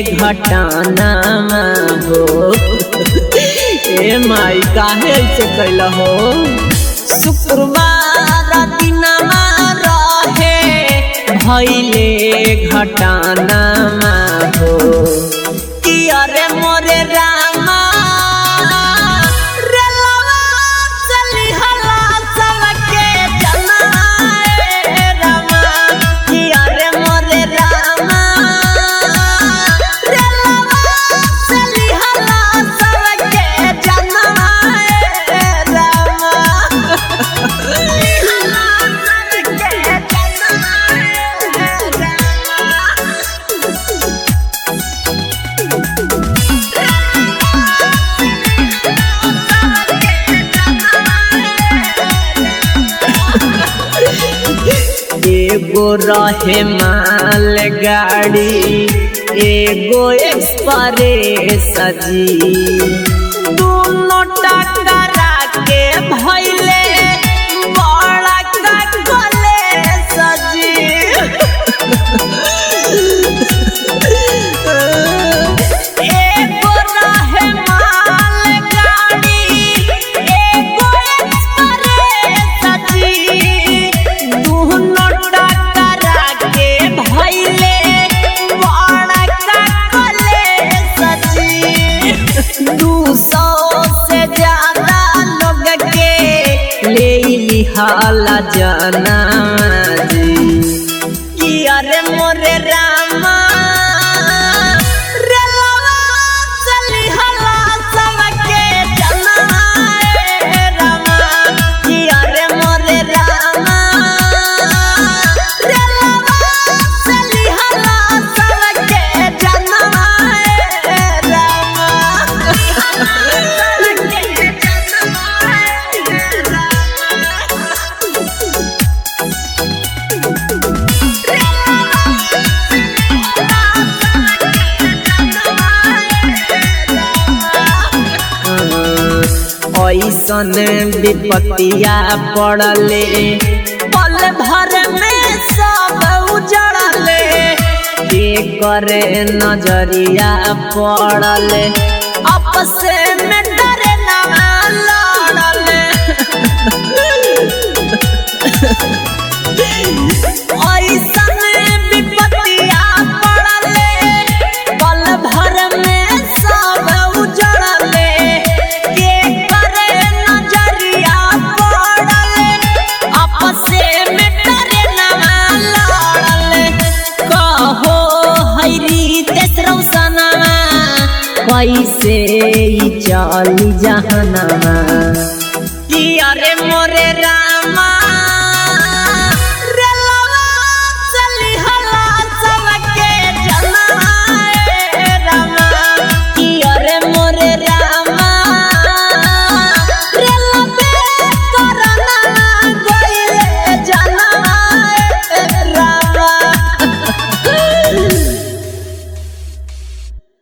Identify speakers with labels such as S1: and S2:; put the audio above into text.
S1: घटना हो ए माई काहे ऐसे कैला हो। शुक्रवार दिनमा रहे भइले घटना हो कि अरे मोरे रामा एगो रहे माल गाड़ी एगो एक्सप्रेस जी दोनों टकरा के भइले बड़ा कले सजी। एगो रहे माल गाड़ी एगो एक्सप्रेस जी दोनों टकरा के भइले बड़ा कले सजी। 200 से ज्यादा लोग के ले लिहाला जाना जी कि अरे मोरे रामा रेलवा चलिहाला सबके जाना रामा कि अरे मोरे रामा रेलवा चलिहाला सबके जाना रामा। ऐसन विपत्तिया पड़ले पल भर में सब उजड़ले करे नजरिया पड़ले आपस में डरे ना लड़ले। ऐसन विपत्तिया पड़ले पल भर में सब उजड़ले करे नजरिया पड़ले आपस में डरे ना लड़ले। कहो हरी तेसरो सनमा कैसे चली जहनमा कि अरे मोरे रामा